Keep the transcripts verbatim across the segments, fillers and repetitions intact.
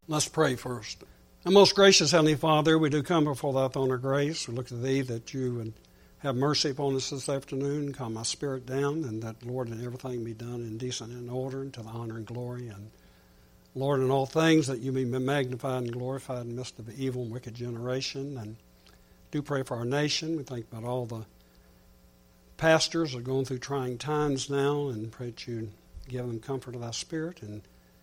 Let's pray first. Our most gracious Heavenly Father, we do come before Thy throne of grace. We look to Thee that You would have mercy upon us this afternoon, calm my spirit down, and that, Lord, and everything be done in decent and order, and to the honor and glory. And, Lord, in all things that You may be magnified and glorified in the midst of the evil and wicked generation. And do pray for our nation. We think about all the pastors that are going through trying times now, and pray that You give them comfort of Thy Spirit, and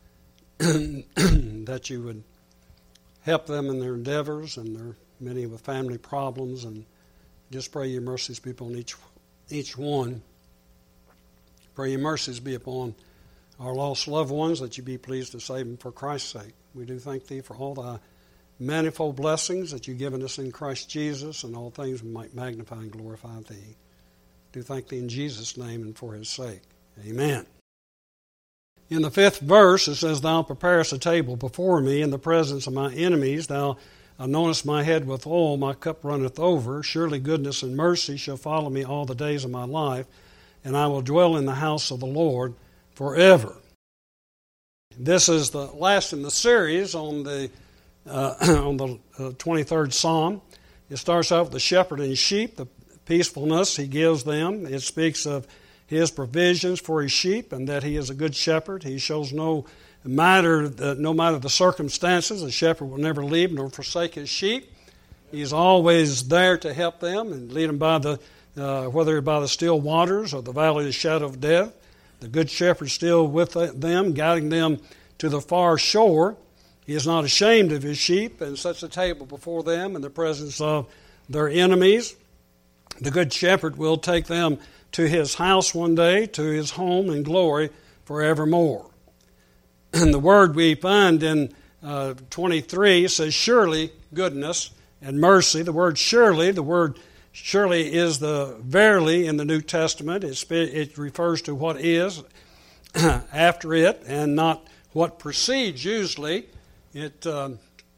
that You would help them in their endeavors, and there are many with family problems, and just pray Your mercies be upon each each one. Pray Your mercies be upon our lost loved ones, that You be pleased to save them for Christ's sake. We do thank Thee for all Thy manifold blessings that You've given us in Christ Jesus, and all things we might magnify and glorify Thee. Do thank Thee in Jesus' name and for His sake. Amen. In the fifth verse, it says, Thou preparest a table before me in the presence of my enemies. Thou anointest my head with oil, my cup runneth over. Surely goodness and mercy shall follow me all the days of my life, and I will dwell in the house of the Lord forever. This is the last in the series on the uh, on the uh, twenty-third Psalm. It starts out with the shepherd and sheep, the peacefulness He gives them. It speaks of His provisions for His sheep, and that He is a good shepherd. He shows no matter the, no matter the circumstances, the shepherd will never leave nor forsake his sheep. He's always there to help them and lead them by the uh, whether by the still waters or the valley of the shadow of death. The good shepherd is still with them, guiding them to the far shore. He is not ashamed of His sheep, and sets a table before them in the presence of their enemies. The good shepherd will take them to His house one day, to His home in glory forevermore. And the word we find in uh, twenty-three says, surely goodness and mercy. The word surely, the word surely is the verily in the New Testament. It, it refers to what is after it and not what precedes usually. It, uh,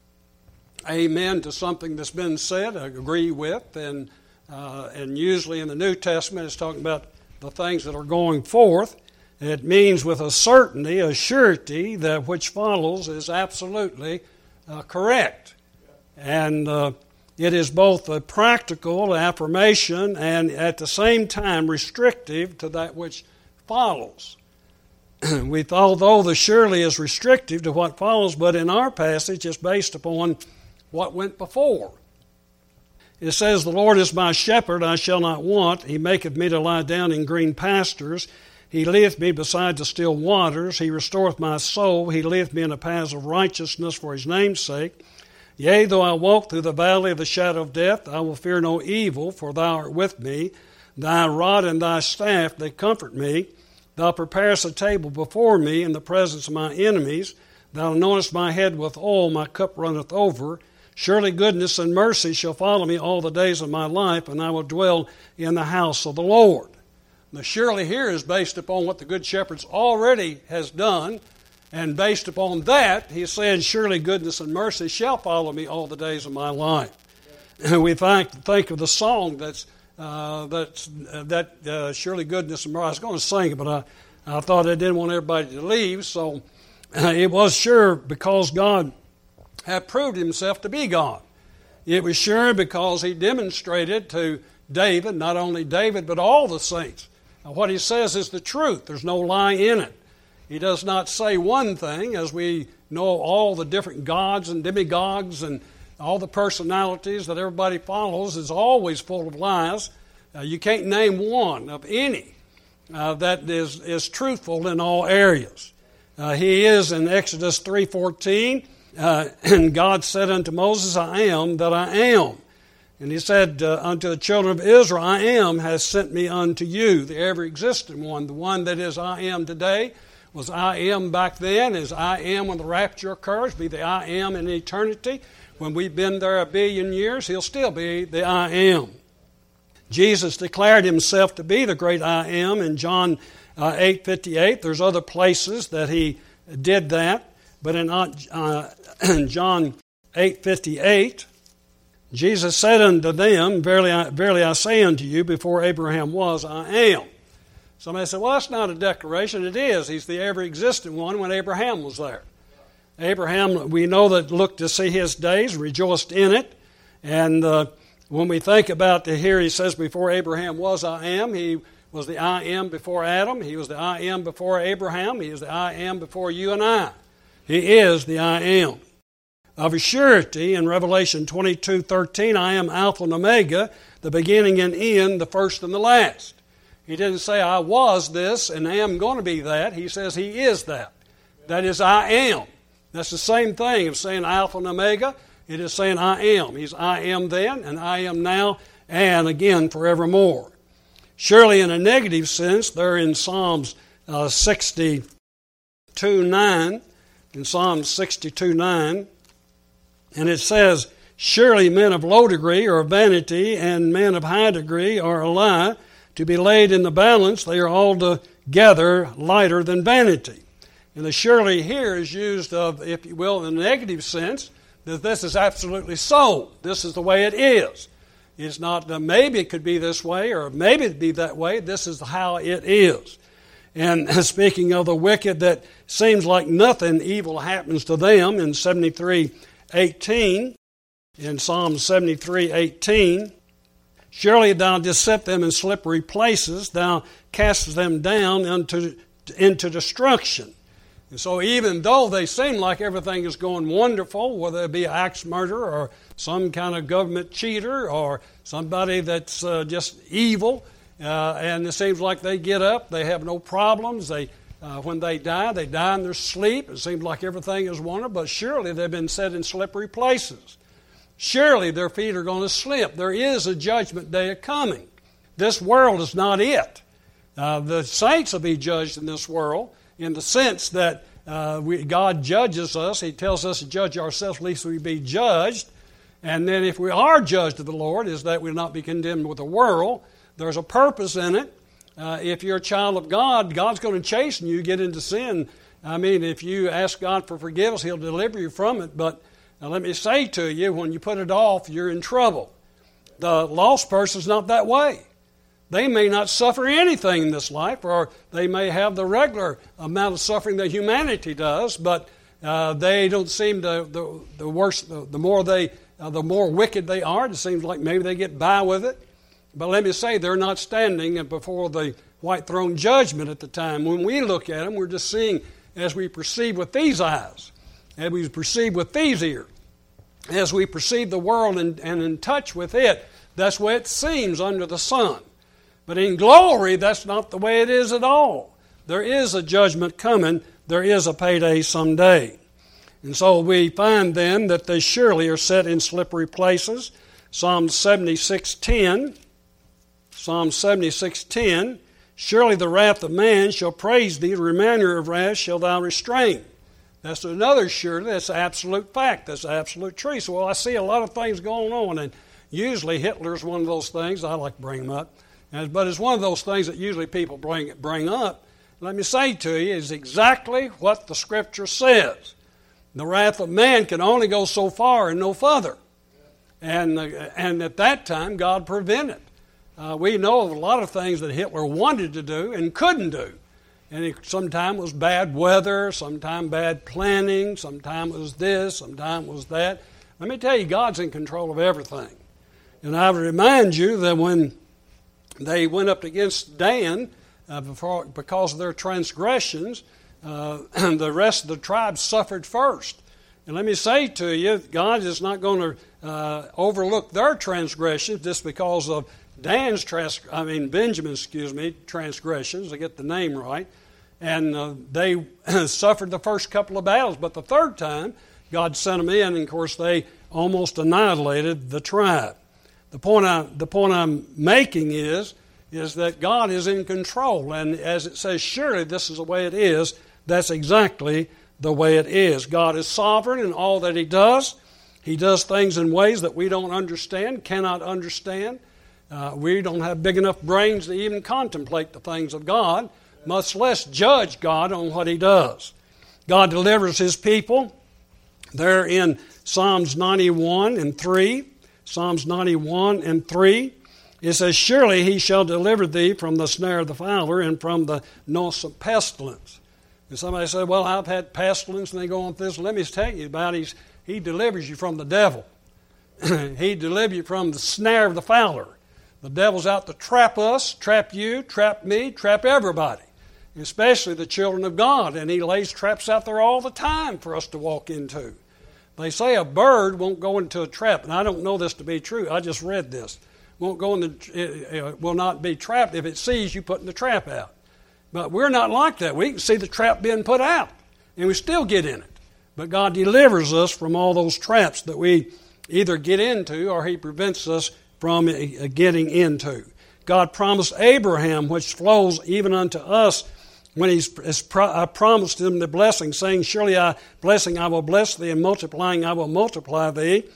amen to something that's been said, I agree with, and Uh, and usually in the New Testament it's talking about the things that are going forth. It means with a certainty, a surety, that which follows is absolutely uh, correct. And uh, it is both a practical affirmation and at the same time restrictive to that which follows. we, although the surely is restrictive to what follows, but in our passage it's based upon what went before. It says, The Lord is my shepherd, I shall not want. He maketh me to lie down in green pastures. He leadeth me beside the still waters. He restoreth my soul. He leadeth me in the paths of righteousness for His name's sake. Yea, though I walk through the valley of the shadow of death, I will fear no evil, for Thou art with me. Thy rod and Thy staff, they comfort me. Thou preparest a table before me in the presence of my enemies. Thou anointest my head with oil, my cup runneth over. Surely goodness and mercy shall follow me all the days of my life, and I will dwell in the house of the Lord. The surely here is based upon what the Good Shepherd already has done, and based upon that, He said, surely goodness and mercy shall follow me all the days of my life. And we think, think of the song that's, uh, that's uh, that uh, surely goodness and mercy. I was going to sing it, but I, I thought I didn't want everybody to leave, so uh, it was sure because God had proved Himself to be God. It was sure because He demonstrated to David, not only David, but all the saints. Now, what He says is the truth. There's no lie in it. He does not say one thing, as we know all the different gods and demigods and all the personalities that everybody follows is always full of lies. Uh, you can't name one of any uh, that is, is truthful in all areas. Uh, he is in Exodus three fourteen, Uh, and God said unto Moses, I am that I am. And He said uh, unto the children of Israel, I am has sent me unto you, the ever-existent one. The one that is I am today was I am back then, is I am when the rapture occurs, be the I am in eternity. When we've been there a billion years, He'll still be the I am. Jesus declared Himself to be the great I am in John uh, eight fifty-eight. There's other places that He did that. But in uh, John eight fifty-eight, Jesus said unto them, Verily I, verily I say unto you, before Abraham was, I am. Somebody said, well, that's not a declaration. It is. He's the ever-existent one when Abraham was there. Abraham, we know that looked to see his days, rejoiced in it. And uh, when we think about the here, he says, before Abraham was, I am. He was the I am before Adam. He was the I am before Abraham. He is the I am before you and I. He is the I am. Of a surety, in Revelation twenty-two thirteen, I am Alpha and Omega, the beginning and end, the first and the last. He didn't say, I was this and I am going to be that. He says he is that. That is, I am. That's the same thing of saying Alpha and Omega. It is saying I am. He's I am then, and I am now, and again forevermore. Surely in a negative sense, there in Psalms uh, sixty-two nine, in Psalms sixty-two nine, and it says, surely men of low degree are vanity, and men of high degree are a lie. To be laid in the balance, they are altogether lighter than vanity. And the surely here is used of, if you will, in a negative sense, that this is absolutely so. This is the way it is. It's not uh, maybe it could be this way or maybe it'd be that way. This is how it is. And speaking of the wicked, that seems like nothing evil happens to them in seventy-three eighteen, in Psalm seventy-three eighteen, surely thou didst set them in slippery places, thou castest them down into, into destruction. And so even though they seem like everything is going wonderful, whether it be an axe murderer or some kind of government cheater or somebody that's uh, just evil, uh, and it seems like they get up, they have no problems, they uh, when they die, they die in their sleep. It seems like everything is wonderful, but surely they've been set in slippery places. Surely their feet are going to slip. There is a judgment day coming. This world is not it. Uh, the saints will be judged in this world, in the sense that uh, we, God judges us. He tells us to judge ourselves, lest we be judged. And then if we are judged of the Lord, is that we'll not be condemned with the world. There's a purpose in it. Uh, if you're a child of God, God's going to chasten you, get into sin. I mean, if you ask God for forgiveness, He'll deliver you from it. But uh, let me say to you, when you put it off, you're in trouble. The lost person's not that way. They may not suffer anything in this life, or they may have the regular amount of suffering that humanity does, but uh, they don't seem to, the, the worse, the, the more they, uh, the more wicked they are, it seems like maybe they get by with it. But let me say, they're not standing before the white throne judgment at the time. When we look at them, we're just seeing as we perceive with these eyes, as we perceive with these ears, as we perceive the world and, and in touch with it. That's the way it seems under the sun. But in glory, that's not the way it is at all. There is a judgment coming. There is a payday someday. And so we find then that they surely are set in slippery places. Psalm seventy-six ten. Psalm seventy-six ten. Surely the wrath of man shall praise thee, the remainder of wrath shall thou restrain. That's another surely. That's absolute fact. That's absolute truth. So well, I see a lot of things going on, and usually Hitler's one of those things. I like to bring them up. But it's one of those things that usually people bring bring up. Let me say to you, is exactly what the Scripture says. The wrath of man can only go so far and no further. And, uh, and at that time, God prevented. Uh, we know of a lot of things that Hitler wanted to do and couldn't do. And it sometimes was bad weather, sometimes bad planning, sometimes it was this, sometimes it was that. Let me tell you, God's in control of everything. And I would remind you that when they went up against Dan uh, before, because of their transgressions, uh, and the rest of the tribes suffered first. And let me say to you, God is not going to uh, overlook their transgressions just because of Dan's trans I mean Benjamin's, excuse me, transgressions. I get the name right, and uh, they suffered the first couple of battles, but the third time God sent them in, and of course they almost annihilated the tribe. The point, I, the point I'm making is, is that God is in control. And as it says, surely this is the way it is, that's exactly the way it is. God is sovereign in all that He does. He does things in ways that we don't understand, cannot understand. Uh, we don't have big enough brains to even contemplate the things of God, much less judge God on what He does. God delivers His people. There in Psalms ninety-one and three, Psalms ninety-one and three, it says, surely He shall deliver thee from the snare of the fowler and from the noisome pestilence. And somebody said, well, I've had pestilence, and they go on this. Let me tell you about it. He delivers you from the devil. He delivers you from the snare of the fowler. The devil's out to trap us, trap you, trap me, trap everybody, especially the children of God. And he lays traps out there all the time for us to walk into. They say a bird won't go into a trap, and I don't know this to be true. I just read this. Won't go in the, it, it will not be trapped if it sees you putting the trap out. But we're not like that. We can see the trap being put out, and we still get in it. But God delivers us from all those traps that we either get into or He prevents us from getting into. God promised Abraham, which flows even unto us, when He's has pro- I promised him the blessing, saying, surely I blessing I will bless thee, and multiplying I will multiply thee.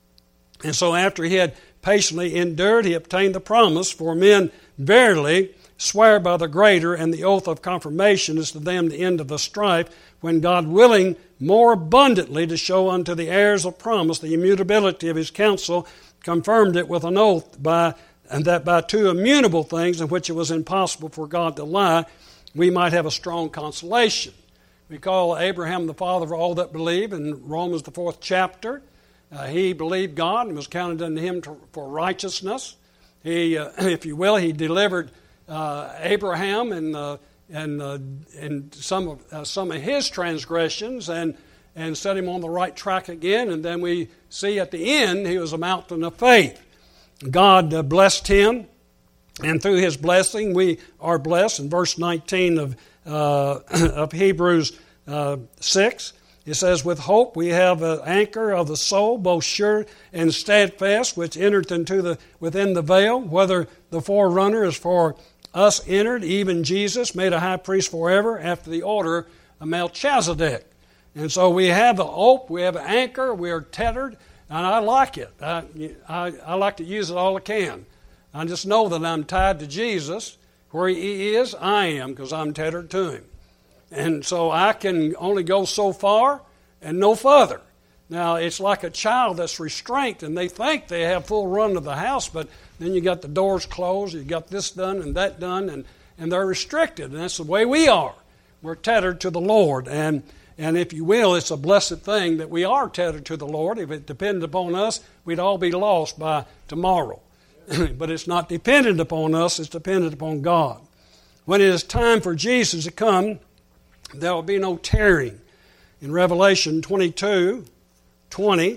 And so after he had patiently endured, he obtained the promise. For men verily swear by the greater, and the oath of confirmation is to them the end of the strife, when God willing more abundantly to show unto the heirs of promise the immutability of His counsel, confirmed it with an oath, by and that by two immutable things in which it was impossible for God to lie, we might have a strong consolation. We call Abraham the father of all that believe in Romans the fourth chapter. Uh, he believed God and was counted unto him to, for righteousness. He, uh, if you will, he delivered uh, Abraham and uh, and uh, and some of uh, some of his transgressions and and set him on the right track again. And then we see at the end he was a mountain of faith. God uh, blessed him, and through His blessing we are blessed. In verse nineteen of uh, of Hebrews uh, six, it says, with hope we have an anchor of the soul, both sure and steadfast, which entered into the within the veil, whether the forerunner is for us entered, even Jesus, made a high priest forever, after the order of Melchizedek. And so we have a hope, we have an anchor, we are tethered, and I like it. I, I, I like to use it all I can. I just know that I'm tied to Jesus. Where He is, I am, because I'm tethered to Him. And so I can only go so far and no further. Now, it's like a child that's restrained, and they think they have full run of the house, but then you got the doors closed, you got this done and that done, and, and they're restricted. And that's the way we are. We're tethered to the Lord. And And if you will, it's a blessed thing that we are tethered to the Lord. If it depended upon us, we'd all be lost by tomorrow. But it's not dependent upon us, it's dependent upon God. When it is time for Jesus to come, there will be no tarrying. In Revelation twenty-two, twenty,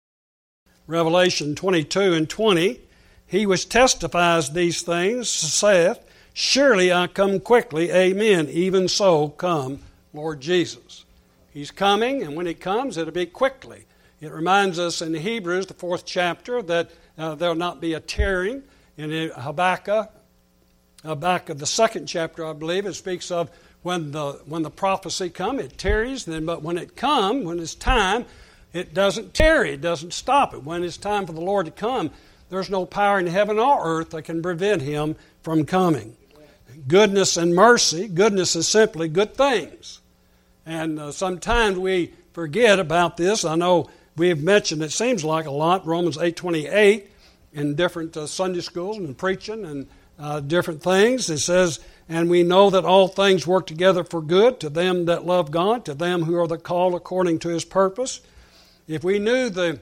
Revelation twenty-two and twenty, He which testifies these things saith, surely I come quickly, amen, even so come Lord Jesus. He's coming, and when He comes, it'll be quickly. It reminds us in Hebrews, the fourth chapter, that uh, there will not be a tarrying. In Habakkuk, Habakkuk, the second chapter, I believe, it speaks of when the when the prophecy comes, it tarries. Then, but when it comes, when it's time, it doesn't tarry. It doesn't stop it. When it's time for the Lord to come, there's no power in heaven or earth that can prevent Him from coming. Goodness and mercy. Goodness is simply good things. And uh, sometimes we forget about this. I know we've mentioned, it seems like a lot, Romans eight twenty-eight in different uh, Sunday schools and preaching and uh, different things. It says, and we know that all things work together for good to them that love God, to them who are the called according to His purpose. If we knew the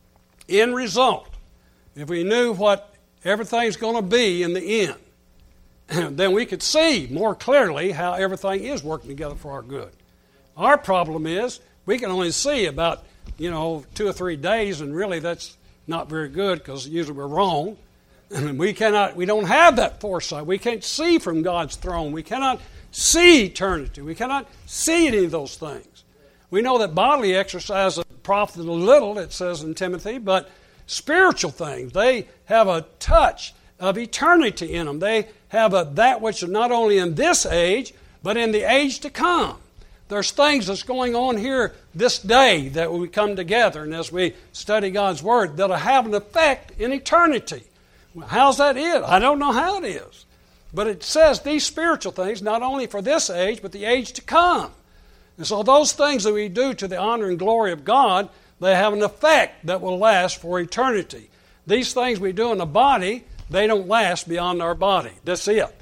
end result, if we knew what everything's going to be in the end, then we could see more clearly how everything is working together for our good. Our problem is we can only see about, you know, two or three days, and really that's not very good because usually we're wrong. And we cannot, we don't have that foresight. We can't see from God's throne. We cannot see eternity. We cannot see any of those things. We know that bodily exercise profiteth a little, it says in Timothy, but spiritual things, they have a touch of eternity in them. They have a, that which is not only in this age, but in the age to come. There's things that's going on here this day that we come together, and as we study God's Word, that'll have an effect in eternity. Well, how's that is? I don't know how it is. But it says these spiritual things, not only for this age, but the age to come. And so those things that we do to the honor and glory of God, they have an effect that will last for eternity. These things we do in the body, they don't last beyond our body. That's it.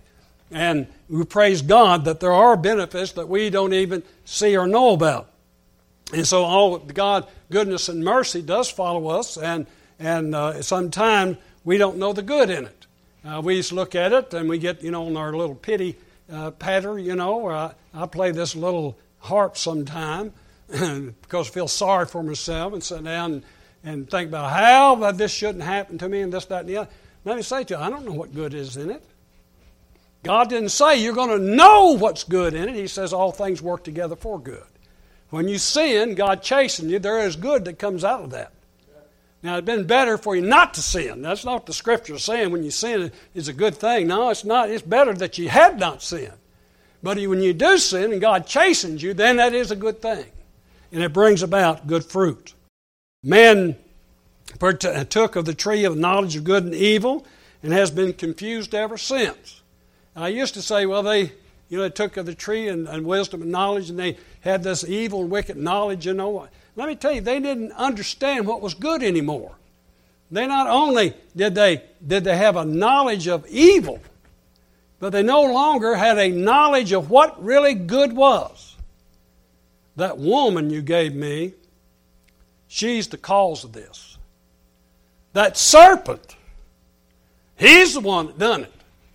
And we praise God that there are benefits that we don't even see or know about. And so all of God, goodness and mercy does follow us, and, and uh, sometimes we don't know the good in it. Uh, we just look at it and we get, you know, on our little pity uh, patter, you know, where I, I play this little harp sometime because I feel sorry for myself and sit down and, and think about how that this shouldn't happen to me and this, that, and the other. Let me say to you, I don't know what good is in it. God didn't say you're going to know what's good in it. He says all things work together for good. When you sin, God chastens you. There is good that comes out of that. Now, it'd been better for you not to sin. That's not what the Scripture is saying. When you sin, it's a good thing. No, it's not. It's better that you had not sinned. But when you do sin and God chastens you, then that is a good thing. And it brings about good fruit. Man partook of the tree of knowledge of good and evil and has been confused ever since. I used to say, well, they, you know, they took of the tree and, and wisdom and knowledge, and they had this evil and wicked knowledge, you know. Let me tell you, they didn't understand what was good anymore. They not only did they did they have a knowledge of evil, but they no longer had a knowledge of what really good was. That woman you gave me, she's the cause of this. That serpent, he's the one that done it.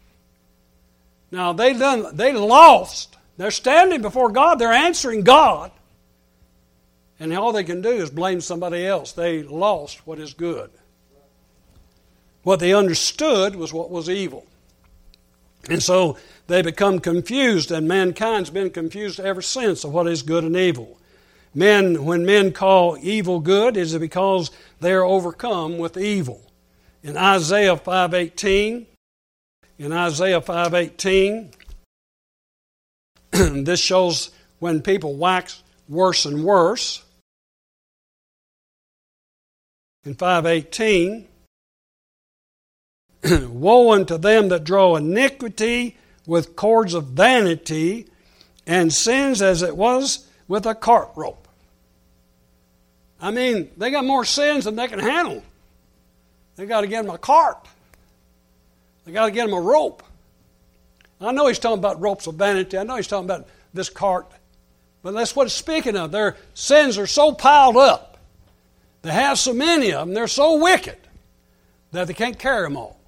Now, they done, they lost. They're standing before God. They're answering God. And all they can do is blame somebody else. They lost what is good. What they understood was what was evil. And so they become confused, and mankind's been confused ever since of what is good and evil. Men, when men call evil good, is it because they are overcome with evil. In Isaiah five eighteen, in Isaiah five eighteen, this shows when people wax worse and worse. In five eighteen, woe unto them that draw iniquity with cords of vanity, and sins as it was with a cart rope. I mean, they got more sins than they can handle. They got to get them a cart. They got to get them a rope. I know he's talking about ropes of vanity. I know he's talking about this cart. But that's what it's speaking of. Their sins are so piled up. They have so many of them. They're so wicked that they can't carry them all.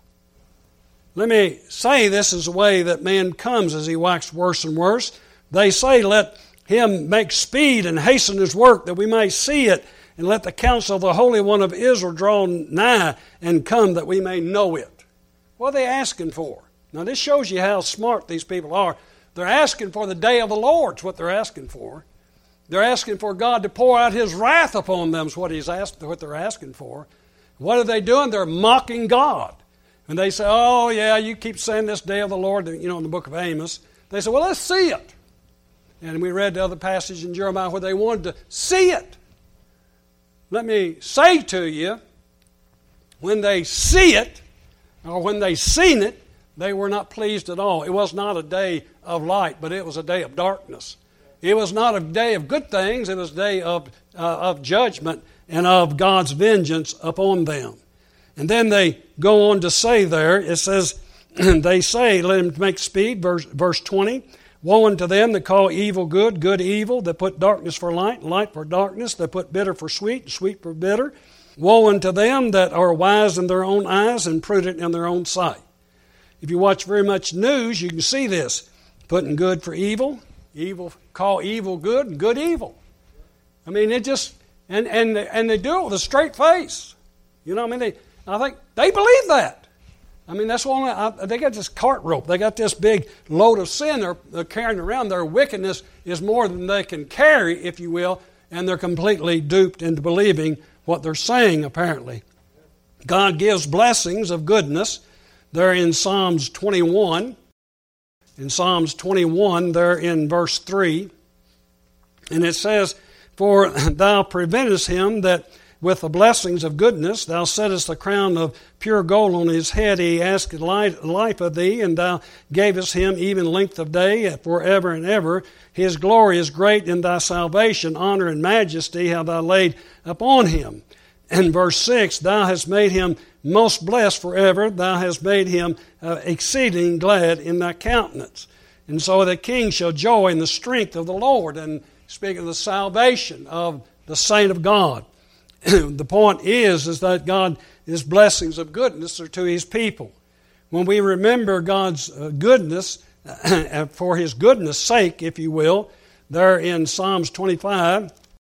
Let me say this is the way that man comes as he waxes worse and worse. They say, let him make speed and hasten his work that we may see it, and let the counsel of the Holy One of Israel draw nigh and come that we may know it. What are they asking for? Now this shows you how smart these people are. They're asking for the day of the Lord is what they're asking for. They're asking for God to pour out His wrath upon them is what, he's asked, what they're asking for. What are they doing? They're mocking God. And they say, oh yeah, you keep saying this day of the Lord, you know, in the book of Amos. They say, well, let's see it. And we read the other passage in Jeremiah where they wanted to see it. Let me say to you, when they see it, or when they seen it, they were not pleased at all. It was not a day of light, but it was a day of darkness. It was not a day of good things. It was a day of, uh, of judgment and of God's vengeance upon them. And then they go on to say there, it says, they say, let him make speed, verse, verse twenty, woe unto them that call evil good, good evil, that put darkness for light, light for darkness, that put bitter for sweet, sweet for bitter. Woe unto them that are wise in their own eyes and prudent in their own sight. If you watch very much news, you can see this. Putting good for evil, evil call evil good, and good evil. I mean, it just, and and and they do it with a straight face. You know, I mean, they, I think they believe that. I mean, that's why I, they got this cart rope. They got this big load of sin they're, they're carrying around. Their wickedness is more than they can carry, if you will, and they're completely duped into believing what they're saying, apparently. God gives blessings of goodness. They're in Psalms twenty-one. In Psalms twenty-one, they're in verse three. And it says, for thou preventest him that with the blessings of goodness, thou settest the crown of pure gold on his head. He asked life of thee, and thou gavest him even length of day forever and ever. His glory is great in thy salvation. Honor and majesty have thou laid upon him. And verse six, thou hast made him most blessed forever. Thou hast made him uh, exceeding glad in thy countenance. And so the king shall joy in the strength of the Lord. And speaking of the salvation of the saint of God. The point is, is that God, His blessings of goodness are to His people. When we remember God's goodness, for His goodness' sake, if you will, there in Psalms twenty-five,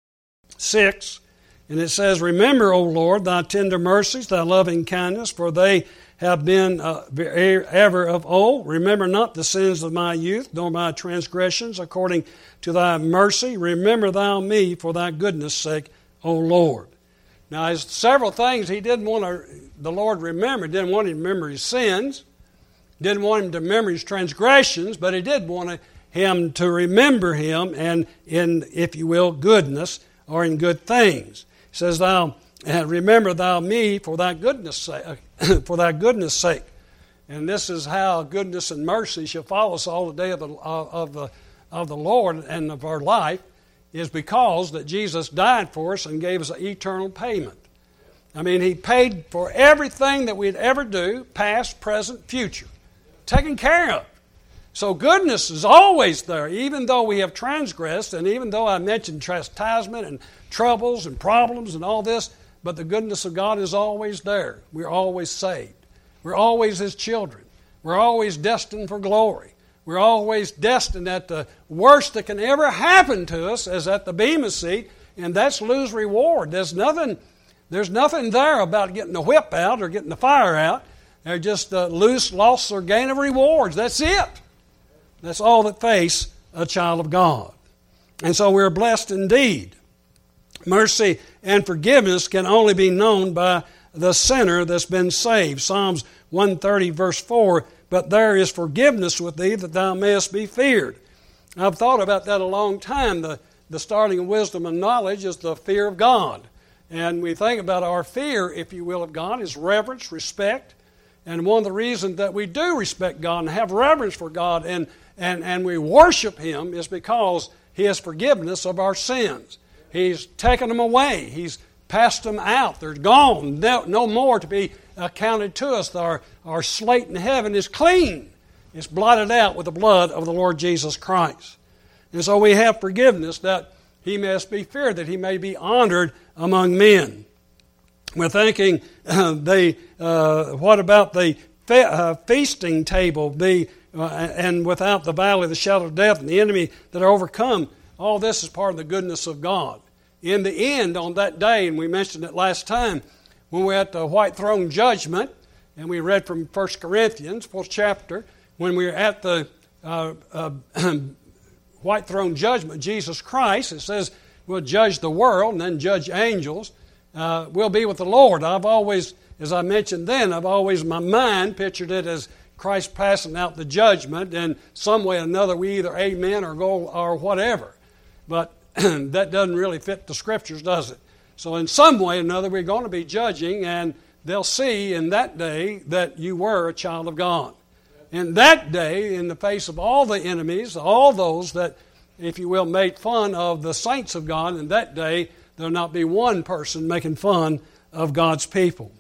six, and it says, Remember, O Lord, thy tender mercies, thy loving kindness, for they have been uh, ever of old. Remember not the sins of my youth, nor my transgressions, according to thy mercy. Remember thou me for thy goodness' sake, O Lord. Now, there's several things he didn't want to, the Lord remember. He didn't want him to remember his sins. Didn't want him to remember his transgressions, but he did want him to remember him and in, if you will, goodness or in good things. He says, Thou remember thou me for thy goodness sake, for thy goodness sake. And this is how goodness and mercy shall follow us all the day of the of the of the Lord and of our life, is because that Jesus died for us and gave us an eternal payment. I mean, He paid for everything that we'd ever do, past, present, future, taken care of. So goodness is always there, even though we have transgressed, and even though I mentioned chastisement and troubles and problems and all this, but the goodness of God is always there. We're always saved. We're always His children. We're always destined for glory. We're always destined that the worst that can ever happen to us is at the Bema seat, and that's lose reward. There's nothing, there's nothing there about getting the whip out or getting the fire out. They're just uh, loose loss or gain of rewards. That's it. That's all that face a child of God. And so we're blessed indeed. Mercy and forgiveness can only be known by the sinner that's been saved. Psalms one thirty verse four, But there is forgiveness with thee that thou mayest be feared. I've thought about that a long time. The, the starting of wisdom and knowledge is the fear of God. And we think about our fear, if you will, of God is reverence, respect. And one of the reasons that we do respect God and have reverence for God and, and, and we worship Him is because He has forgiveness of our sins. He's taken them away. He's passed them out. They're gone. No, no more to be accounted to us. Our, our slate in heaven is clean. It's blotted out with the blood of the Lord Jesus Christ. And so we have forgiveness that He must be feared, that He may be honored among men. We're thinking, uh, the, uh, what about the fe- uh, feasting table, the, uh, and without the valley of the shadow of death and the enemy that are overcome? All this is part of the goodness of God. In the end, on that day, and we mentioned it last time, when we're at the white throne judgment, and we read from First Corinthians, fourth chapter, when we're at the uh, uh, white throne judgment, Jesus Christ, it says we'll judge the world and then judge angels. Uh, we'll be with the Lord. I've always, as I mentioned then, I've always in my mind pictured it as Christ passing out the judgment, and some way or another we either amen or go or whatever. But that doesn't really fit the Scriptures, does it? So in some way or another we're going to be judging, and they'll see in that day that you were a child of God. In that day, in the face of all the enemies, all those that, if you will, made fun of the saints of God, in that day there'll not be one person making fun of God's people.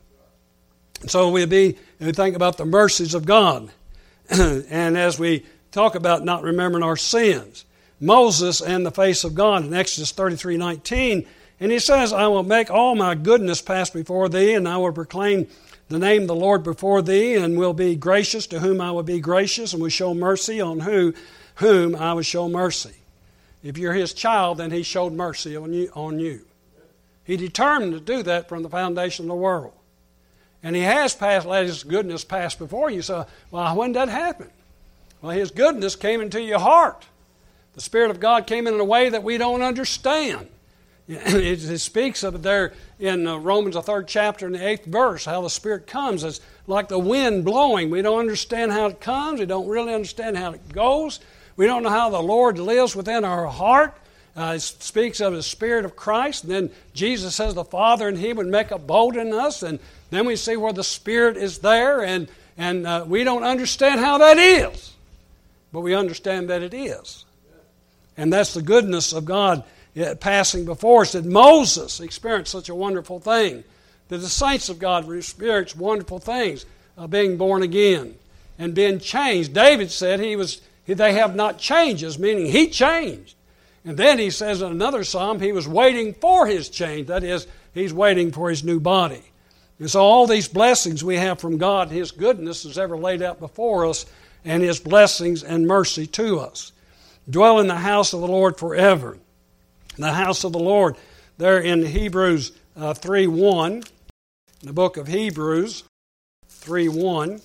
So we'll be, we think about the mercies of God. And as we talk about not remembering our sins, Moses and the face of God in Exodus thirty-three nineteen, and he says, I will make all my goodness pass before thee, and I will proclaim the name of the Lord before thee, and will be gracious to whom I will be gracious, and will show mercy on who, whom I will show mercy. If you're His child, then He showed mercy on you. On you. He determined to do that from the foundation of the world. And He has passed, let His goodness pass before you. So, well, when did that happen? Well, His goodness came into your heart. The Spirit of God came in a way that we don't understand. It, it speaks of it there in uh, Romans, the third chapter, in the eighth verse, how the Spirit comes. It's like the wind blowing. We don't understand how it comes. We don't really understand how it goes. We don't know how the Lord lives within our heart. Uh, it speaks of the Spirit of Christ. And then Jesus says the Father and He would make a abode in us. And then we see where the Spirit is there. And, and uh, we don't understand how that is. But we understand that it is. And that's the goodness of God passing before us. That Moses experienced such a wonderful thing. that the saints of God experience wonderful things of being born again and being changed. David said he was they have not changes, meaning he changed. And then he says in another psalm he was waiting for his change. That is, he's waiting for his new body. And so all these blessings we have from God, His goodness is ever laid out before us, and His blessings and mercy to us. Dwell in the house of the Lord forever. The house of the Lord, there in Hebrews uh, three one, in the book of Hebrews three one,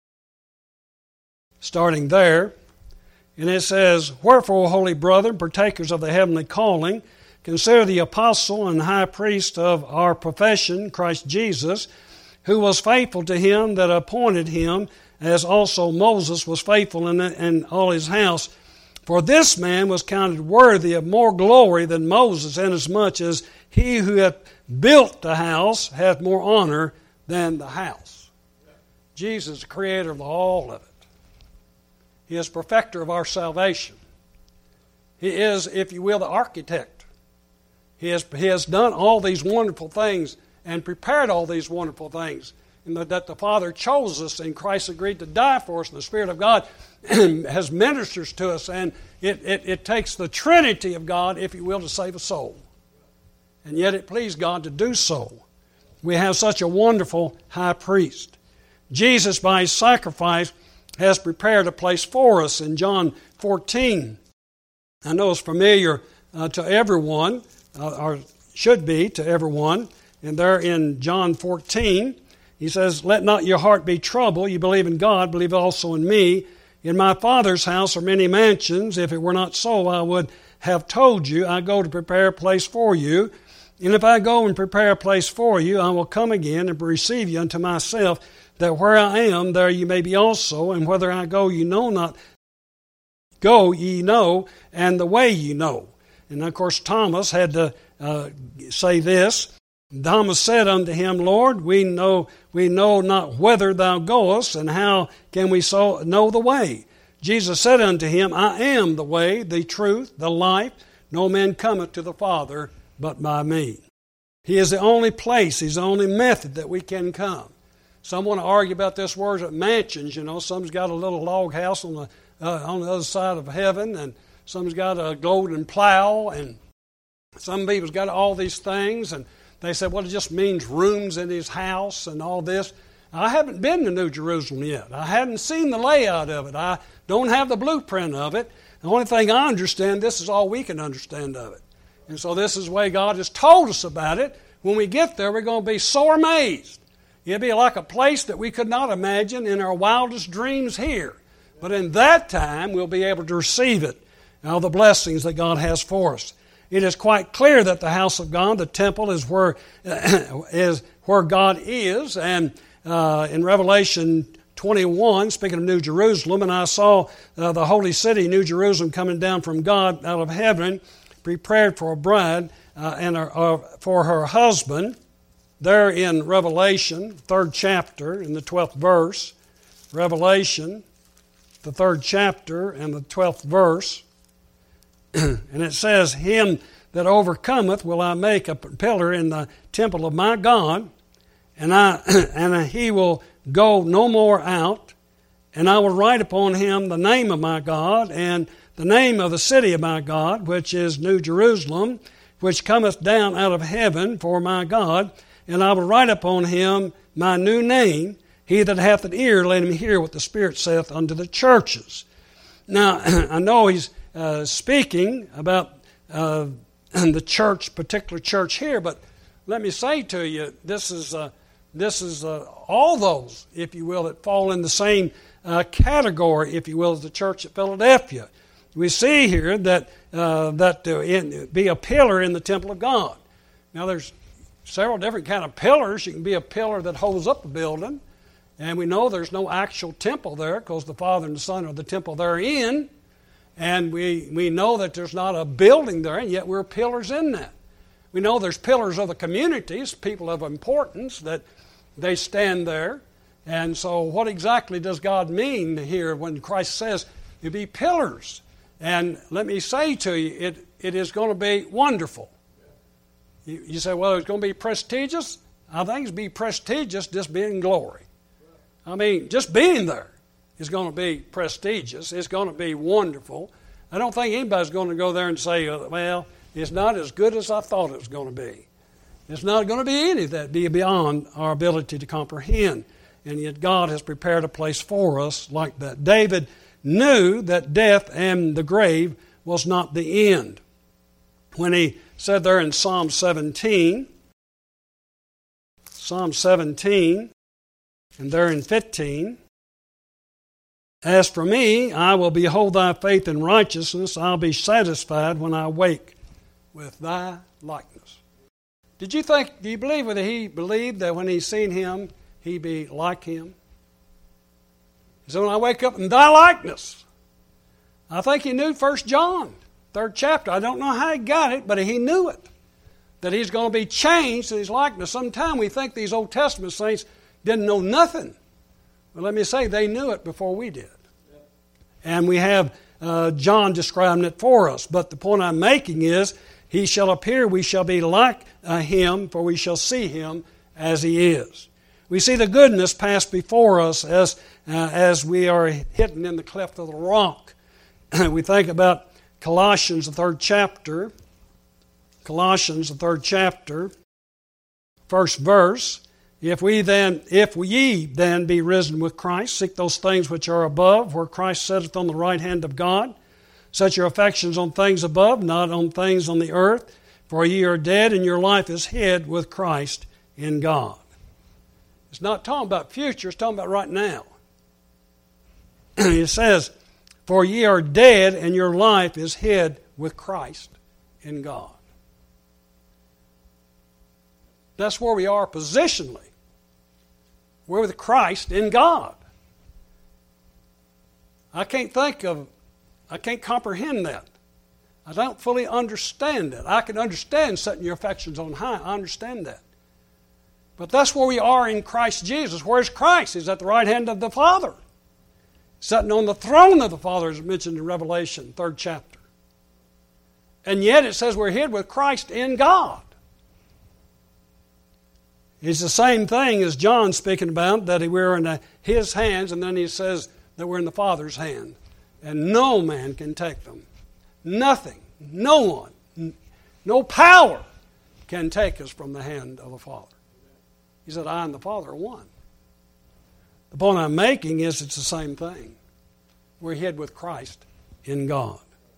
starting there, and it says, Wherefore, holy brethren, partakers of the heavenly calling, consider the apostle and high priest of our profession, Christ Jesus, who was faithful to him that appointed him, as also Moses was faithful in, in all his house. For this man was counted worthy of more glory than Moses, inasmuch as he who hath built the house hath more honor than the house. Jesus is the creator of all of it. He is perfecter of our salvation. He is, if you will, the architect. He has, he has done all these wonderful things and prepared all these wonderful things. And that the Father chose us and Christ agreed to die for us. And the Spirit of God has ministers to us. And it, it, it takes the Trinity of God, if you will, to save a soul. And yet it pleased God to do so. We have such a wonderful high priest. Jesus, by His sacrifice, has prepared a place for us in John fourteen. I know it's familiar uh, to everyone, uh, or should be to everyone. And there in John fourteen, He says, Let not your heart be troubled. You believe in God, believe also in me. In my Father's house are many mansions. If it were not so, I would have told you. I go to prepare a place for you. And if I go and prepare a place for you, I will come again and receive you unto myself, that where I am, there you may be also. And whither I go, you know not. Go ye know, and the way ye know. And of course, Thomas had to uh, say this. Thomas said unto him, Lord, we know we know not whither thou goest, and how can we so know the way? Jesus said unto him, I am the way, the truth, the life. No man cometh to the Father but by me. He is the only place, He's the only method that we can come. Some want to argue about this word of mansions. You know, some's got a little log house on the uh, on the other side of heaven, and some's got a golden plow, and some people's got all these things, and they said, well, it just means rooms in his house and all this. I haven't been to New Jerusalem yet. I hadn't seen the layout of it. I don't have the blueprint of it. The only thing I understand, this is all we can understand of it. And so this is the way God has told us about it. When we get there, we're going to be so amazed. It'll be like a place that we could not imagine in our wildest dreams here. But in that time, we'll be able to receive it, all the blessings that God has for us. It is quite clear that the house of God, the temple, is where is where God is. And uh, in Revelation twenty-one, speaking of New Jerusalem, and I saw uh, the holy city, New Jerusalem, coming down from God out of heaven, prepared for a bride uh, and a, uh, for her husband. There in Revelation, third chapter, in the twelfth verse, Revelation, the third chapter, and the twelfth verse. And it says, Him that overcometh will I make a pillar in the temple of my God, and I and he will go no more out, and I will write upon him the name of my God, and the name of the city of my God, which is New Jerusalem, which cometh down out of heaven for my God, and I will write upon him my new name. He that hath an ear, let him hear what the Spirit saith unto the churches. Now, I know he's Uh, speaking about uh, the church, particular church here, but let me say to you, this is uh, this is uh, all those, if you will, that fall in the same uh, category, if you will, as the church at Philadelphia. We see here that uh, that to in, be a pillar in the temple of God. Now, there's several different kind of pillars. You can be a pillar that holds up a building, and we know there's no actual temple there because the Father and the Son are the temple therein. And we, we know that there's not a building there, and yet we're pillars in that. We know there's pillars of the communities, people of importance, that they stand there. And so what exactly does God mean here when Christ says you be pillars? And let me say to you, it, it is going to be wonderful. You, you say, well, it's going to be prestigious. I think it's be prestigious just being in glory. I mean, just being there is going to be prestigious. It's going to be wonderful. I don't think anybody's going to go there and say, well, it's not as good as I thought it was going to be. It's not going to be any of that, be beyond our ability to comprehend. And yet God has prepared a place for us like that. David knew that death and the grave was not the end. When he said there in Psalm seventeen, Psalm seventeen, and there in fifteen, as for me, I will behold thy faith in righteousness. I'll be satisfied when I wake with thy likeness. Did you think, do you believe that he believed that when he seen him, he'd be like him? He said, when I wake up in thy likeness. I think he knew First John, third chapter. I don't know how he got it, but he knew it. That he's going to be changed in his likeness. Sometimes we think these Old Testament saints didn't know nothing. Well, let me say, they knew it before we did. And we have uh, John describing it for us. But the point I'm making is, he shall appear, we shall be like uh, him, for we shall see him as he is. We see the goodness pass before us as, uh, as we are hidden in the cleft of the rock. We think about Colossians, the third chapter. Colossians, the third chapter, first verse. If we then, if ye then be risen with Christ, seek those things which are above, where Christ sitteth on the right hand of God. Set your affections on things above, not on things on the earth. For ye are dead, and your life is hid with Christ in God. It's not talking about future, it's talking about right now. It says, for ye are dead, and your life is hid with Christ in God. That's where we are positionally. We're with Christ in God. I can't think of, I can't comprehend that. I don't fully understand it. I can understand setting your affections on high. I understand that. But that's where we are in Christ Jesus. Where's Christ? He's at the right hand of the Father. Sitting on the throne of the Father, as mentioned in Revelation, third chapter. And yet it says we're hid with Christ in God. It's the same thing as John speaking about, that we're in his hands, and then he says that we're in the Father's hand. And no man can take them. Nothing, no one, no power can take us from the hand of the Father. He said, I and the Father are one. The point I'm making is it's the same thing. We're hid with Christ in God.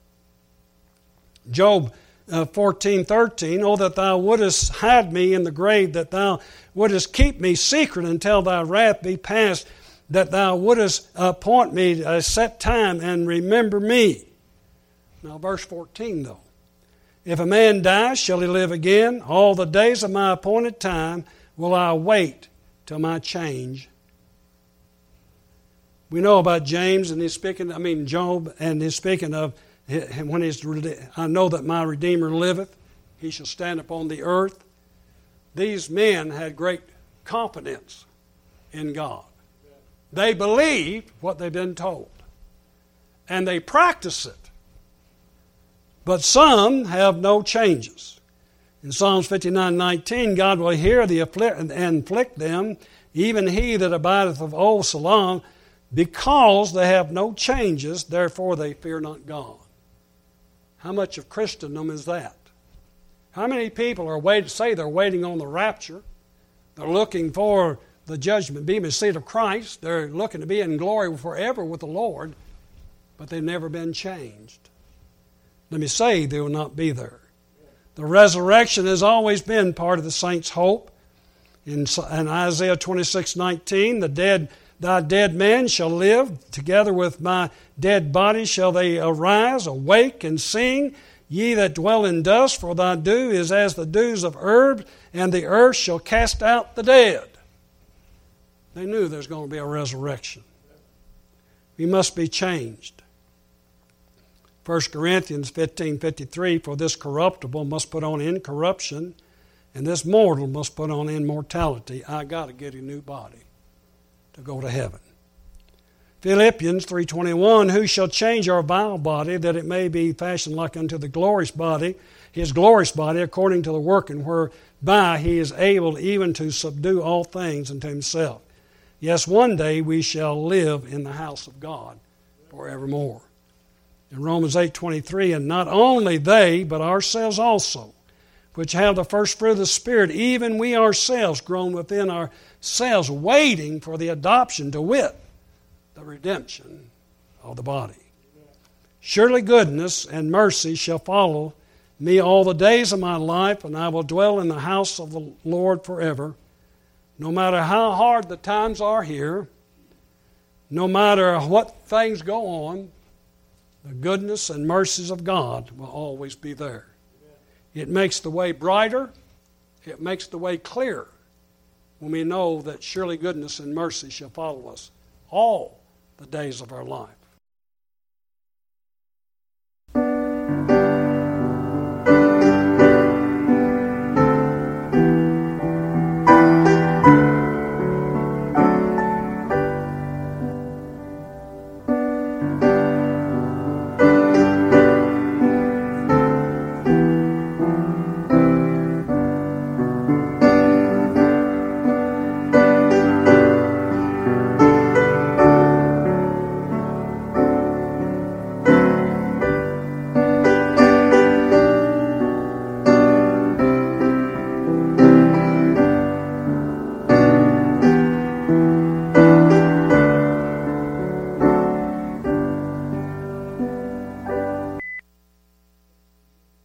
Job uh, fourteen thirteen, oh, that thou wouldest hide me in the grave, that thou wouldest keep me secret until thy wrath be past, that thou wouldest appoint me a set time and remember me. Now, verse fourteen, though. If a man dies, shall he live again? All the days of my appointed time will I wait till my change. We know about James, and he's speaking, I mean Job, and he's speaking of when he's, I know that my Redeemer liveth, he shall stand upon the earth. These men had great confidence in God. They believed what they've been told, and they practice it. But some have no changes. In Psalms fifty-nine nineteen, God will hear the afflict and inflict them, even he that abideth of old Salam, because they have no changes, therefore they fear not God. How much of Christendom is that? How many people are waiting, say they're waiting on the rapture? They're looking for the judgment, being the seat of Christ. They're looking to be in glory forever with the Lord, but they've never been changed. Let me say they will not be there. The resurrection has always been part of the saints' hope. In, in Isaiah twenty-six nineteen, the dead, thy dead man shall live, together with my dead body shall they arise, awake and sing. Ye that dwell in dust, for thy dew is as the dews of herb, and the earth shall cast out the dead. They knew there's going to be a resurrection. We must be changed. First Corinthians fifteen fifty-three, for this corruptible must put on incorruption, and this mortal must put on immortality. I got to get a new body to go to heaven. Philippians three twenty-one, who shall change our vile body, that it may be fashioned like unto the glorious body, his glorious body, according to the working whereby he is able even to subdue all things unto himself. Yes, one day we shall live in the house of God forevermore. In Romans eight twenty-three, and not only they, but ourselves also, which have the first fruit of the Spirit, even we ourselves grown within ourselves, waiting for the adoption, to wit, the redemption of the body. Surely goodness and mercy shall follow me all the days of my life, and I will dwell in the house of the Lord forever. No matter how hard the times are here, no matter what things go on, the goodness and mercies of God will always be there. It makes the way brighter. It makes the way clearer when we know that surely goodness and mercy shall follow us all the days of our life.